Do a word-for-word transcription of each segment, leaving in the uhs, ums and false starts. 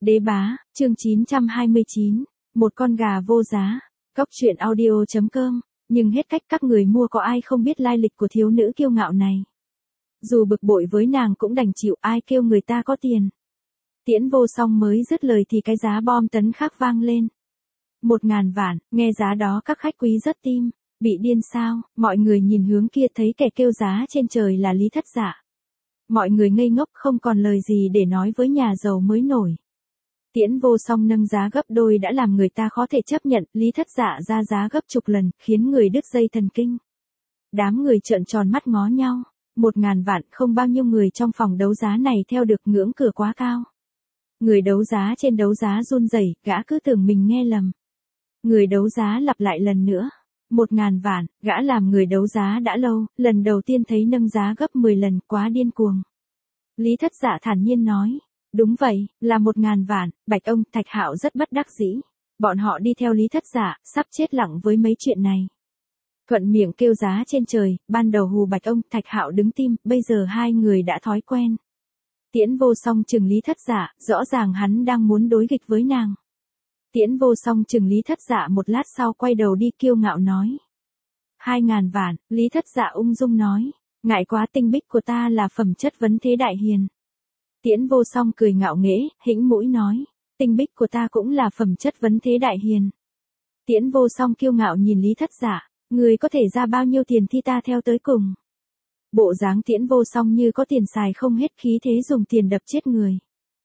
Đế bá, chương chín trăm hai mươi chín, một con gà vô giá, cóc truyện audio chấm com, nhưng hết cách các người mua có ai không biết lai lịch của thiếu nữ kiêu ngạo này. Dù bực bội với nàng cũng đành chịu, ai kêu người ta có tiền. Tiễn Vô Song mới dứt lời thì cái giá bom tấn khác vang lên. Một ngàn vạn, nghe giá đó các khách quý rất tim, bị điên sao, mọi người nhìn hướng kia thấy kẻ kêu giá trên trời là Lý Thất Dạ. Mọi người ngây ngốc không còn lời gì để nói với nhà giàu mới nổi. Tiễn Vô Song nâng giá gấp đôi đã làm người ta khó thể chấp nhận, Lý Thất Dạ ra giá gấp chục lần, khiến người đứt dây thần kinh. Đám người trợn tròn mắt ngó nhau, một ngàn vạn không bao nhiêu người trong phòng đấu giá này theo được, ngưỡng cửa quá cao. Người đấu giá trên đấu giá run rẩy, gã cứ tưởng mình nghe lầm. Người đấu giá lặp lại lần nữa. Một ngàn vạn, gã làm người đấu giá đã lâu, lần đầu tiên thấy nâng giá gấp mười lần, quá điên cuồng. Lý Thất Dạ thản nhiên nói. Đúng vậy, là một ngàn vạn, Bạch Ông, Thạch Hạo rất bất đắc dĩ. Bọn họ đi theo Lý Thất Dạ, sắp chết lặng với mấy chuyện này. Thuận miệng kêu giá trên trời, ban đầu hù Bạch Ông, Thạch Hạo đứng tim, bây giờ hai người đã thói quen. Tiễn Vô Song chừng Lý Thất Dạ, rõ ràng hắn đang muốn đối nghịch với nàng. Tiễn Vô Song chừng Lý Thất Dạ một lát sau quay đầu đi kiêu ngạo nói. Hai ngàn vạn, Lý Thất Dạ ung dung nói. Ngại quá, tinh bích của ta là phẩm chất vấn thế đại hiền. Tiễn Vô Song cười ngạo nghễ, hĩnh mũi nói. Tinh bích của ta cũng là phẩm chất vấn thế đại hiền. Tiễn Vô Song kiêu ngạo nhìn Lý Thất Dạ. Người có thể ra bao nhiêu tiền thì ta theo tới cùng. Bộ dáng Tiễn Vô Song như có tiền xài không hết, khí thế dùng tiền đập chết người.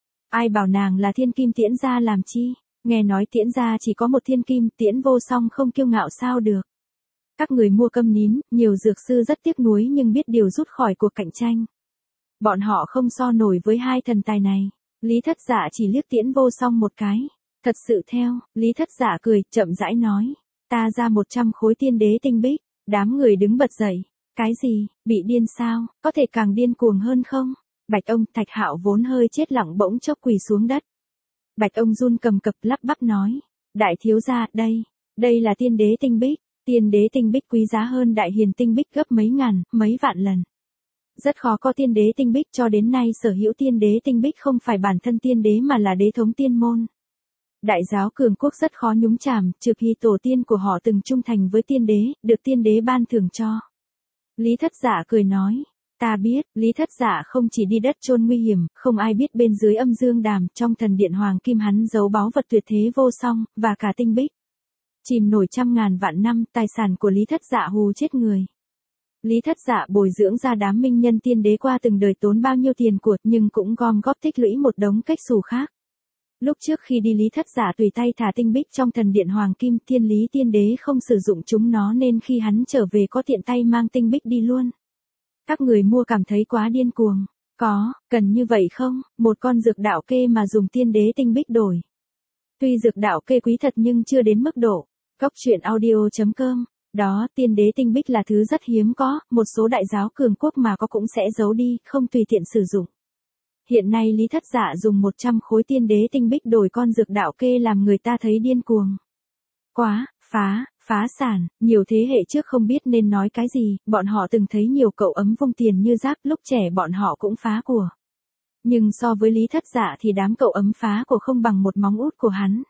Ai bảo nàng là thiên kim Tiễn gia làm chi, nghe nói Tiễn gia chỉ có một thiên kim, Tiễn Vô Song không kiêu ngạo sao được. Các người mua câm nín, nhiều dược sư rất tiếc nuối nhưng biết điều rút khỏi cuộc cạnh tranh. Bọn họ không so nổi với hai thần tài này. Lý Thất Dạ chỉ liếc Tiễn Vô Song một cái. Thật sự theo, Lý Thất Dạ cười, chậm rãi nói. Ta ra một trăm khối tiên đế tinh bích. Đám người đứng bật dậy. Cái gì, bị điên sao, có thể càng điên cuồng hơn không? Bạch Ông, Thạch Hạo vốn hơi chết lặng bỗng chốc quỳ xuống đất. Bạch Ông run cầm cập lắp bắp nói. Đại thiếu gia, đây, đây là tiên đế tinh bích. Tiên đế tinh bích quý giá hơn đại hiền tinh bích gấp mấy ngàn, mấy vạn lần. Rất khó có tiên đế tinh bích, cho đến nay sở hữu tiên đế tinh bích không phải bản thân tiên đế mà là đế thống tiên môn. Đại giáo cường quốc rất khó nhúng chàm, trừ khi tổ tiên của họ từng trung thành với tiên đế, được tiên đế ban thưởng cho. Lý Thất Dạ cười nói. Ta biết, Lý Thất Dạ không chỉ đi đất chôn nguy hiểm, không ai biết bên dưới âm dương đàm, trong thần điện hoàng kim hắn giấu báu vật tuyệt thế vô song, và cả tinh bích. Chìm nổi trăm ngàn vạn năm, tài sản của Lý Thất Dạ hù chết người. Lý Thất Dạ bồi dưỡng ra đám minh nhân tiên đế qua từng đời tốn bao nhiêu tiền của, nhưng cũng gom góp tích lũy một đống cách xù khác. Lúc trước khi đi Lý Thất Dạ tùy tay thả tinh bích trong thần điện hoàng kim, thiên lý tiên đế không sử dụng chúng nó nên khi hắn trở về có tiện tay mang tinh bích đi luôn. Các người mua cảm thấy quá điên cuồng. Có, cần như vậy không, một con dược đạo kê mà dùng tiên đế tinh bích đổi. Tuy dược đạo kê quý thật nhưng chưa đến mức độ. Cóc truyện audio chấm com. Đó, tiên đế tinh bích là thứ rất hiếm có, một số đại giáo cường quốc mà có cũng sẽ giấu đi, không tùy tiện sử dụng. Hiện nay Lý Thất Dạ dùng một trăm khối tiên đế tinh bích đổi con dược đạo kê làm người ta thấy điên cuồng. Quá, phá, phá sản, nhiều thế hệ trước không biết nên nói cái gì, bọn họ từng thấy nhiều cậu ấm vung tiền như giáp, lúc trẻ bọn họ cũng phá của. Nhưng so với Lý Thất Dạ thì đám cậu ấm phá của không bằng một móng út của hắn.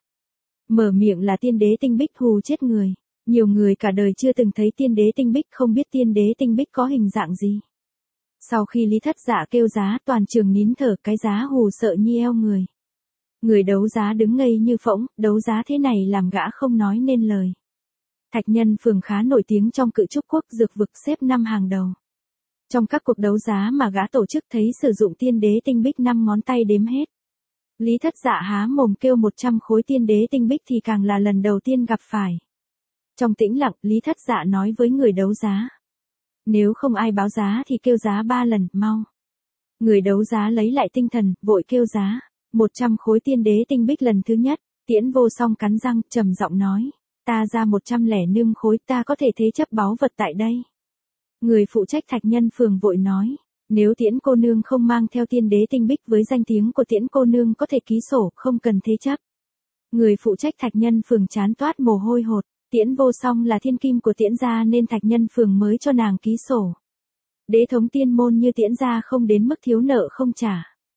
Mở miệng là tiên đế tinh bích hù chết người. Nhiều người cả đời chưa từng thấy tiên đế tinh bích, không biết tiên đế tinh bích có hình dạng gì. Sau khi Lý Thất Dạ kêu giá, toàn trường nín thở, cái giá hù sợ như eo người. Người đấu giá đứng ngây như phỗng, đấu giá thế này làm gã không nói nên lời. Thạch Nhân Phường khá nổi tiếng trong cự trúc quốc, dược vực xếp năm hàng đầu. Trong các cuộc đấu giá mà gã tổ chức thấy sử dụng tiên đế tinh bích năm ngón tay đếm hết. Lý Thất Dạ há mồm kêu một trăm khối tiên đế tinh bích thì càng là lần đầu tiên gặp phải. Trong tĩnh lặng, Lý Thất Dạ nói với người đấu giá. Nếu không ai báo giá thì kêu giá ba lần, mau. Người đấu giá lấy lại tinh thần, vội kêu giá. một trăm khối tiên đế tinh bích lần thứ nhất, Tiễn Vô Song cắn răng, trầm giọng nói. Ta ra một trăm lẻ năm khối, ta có thể thế chấp báu vật tại đây. Người phụ trách Thạch Nhân Phường vội nói. Nếu Tiễn cô nương không mang theo tiên đế tinh bích với danh tiếng của Tiễn cô nương có thể ký sổ, không cần thế chấp. Người phụ trách Thạch Nhân Phường chán toát mồ hôi hột. Tiễn Vô Song là thiên kim của Tiễn gia nên Thạch Nhân Phường mới cho nàng ký sổ. Đế thống tiên môn như Tiễn gia không đến mức thiếu nợ không trả.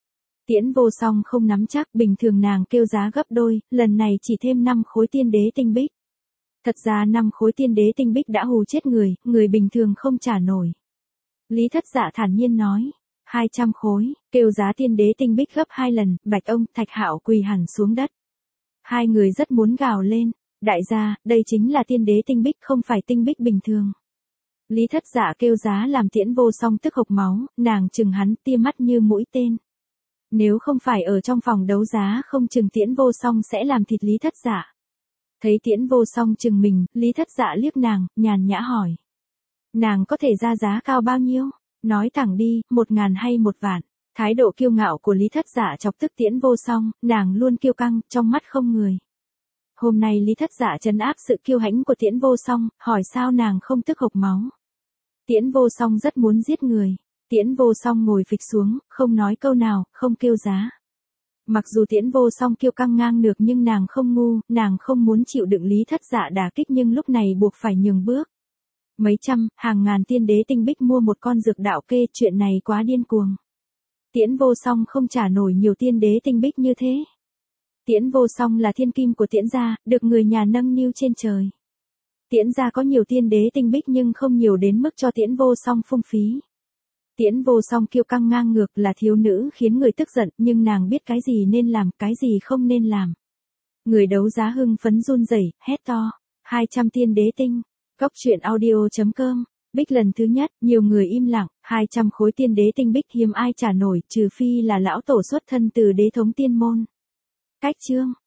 Tiễn Vô Song không nắm chắc, bình thường nàng kêu giá gấp đôi, lần này chỉ thêm năm khối tiên đế tinh bích. Thật ra năm khối tiên đế tinh bích đã hù chết người, người bình thường không trả nổi. Lý Thất Dạ thản nhiên nói, hai trăm khối, kêu giá tiên đế tinh bích gấp hai lần, Bạch Ông, Thạch Hạo quỳ hẳn xuống đất. Hai người rất muốn gào lên, đại gia, đây chính là tiên đế tinh bích không phải tinh bích bình thường. Lý Thất Dạ kêu giá làm Tiễn Vô Song tức hộc máu, nàng chừng hắn tia mắt như mũi tên. Nếu không phải ở trong phòng đấu giá không chừng Tiễn Vô Song sẽ làm thịt Lý Thất Dạ. Thấy Tiễn Vô Song chừng mình, Lý Thất Dạ liếc nàng, nhàn nhã hỏi. Nàng có thể ra giá cao bao nhiêu? Nói thẳng đi, một ngàn hay một vạn. Thái độ kiêu ngạo của Lý Thất Dạ chọc tức Tiễn Vô Song, nàng luôn kiêu căng, trong mắt không người. Hôm nay Lý Thất Dạ trấn áp sự kiêu hãnh của Tiễn Vô Song, hỏi sao nàng không tức hộc máu. Tiễn Vô Song rất muốn giết người. Tiễn Vô Song ngồi phịch xuống, không nói câu nào, không kêu giá. Mặc dù Tiễn Vô Song kiêu căng ngang ngược nhưng nàng không ngu, nàng không muốn chịu đựng Lý Thất Dạ đả kích nhưng lúc này buộc phải nhường bước. Mấy trăm, hàng ngàn tiên đế tinh bích mua một con dược đạo kê, chuyện này quá điên cuồng. Tiễn Vô Song không trả nổi nhiều tiên đế tinh bích như thế. Tiễn Vô Song là thiên kim của Tiễn gia, được người nhà nâng niu trên trời. Tiễn gia có nhiều tiên đế tinh bích nhưng không nhiều đến mức cho Tiễn Vô Song phung phí. Tiễn Vô Song kiêu căng ngang ngược là thiếu nữ khiến người tức giận, nhưng nàng biết cái gì nên làm, cái gì không nên làm. Người đấu giá hưng phấn run rẩy, hét to, hai trăm tiên đế tinh. Góc truyện audio chấm com. Bích lần thứ nhất, nhiều người im lặng, hai trăm khối tiên đế tinh bích hiếm ai trả nổi, trừ phi là lão tổ xuất thân từ đế thống tiên môn. Cách chương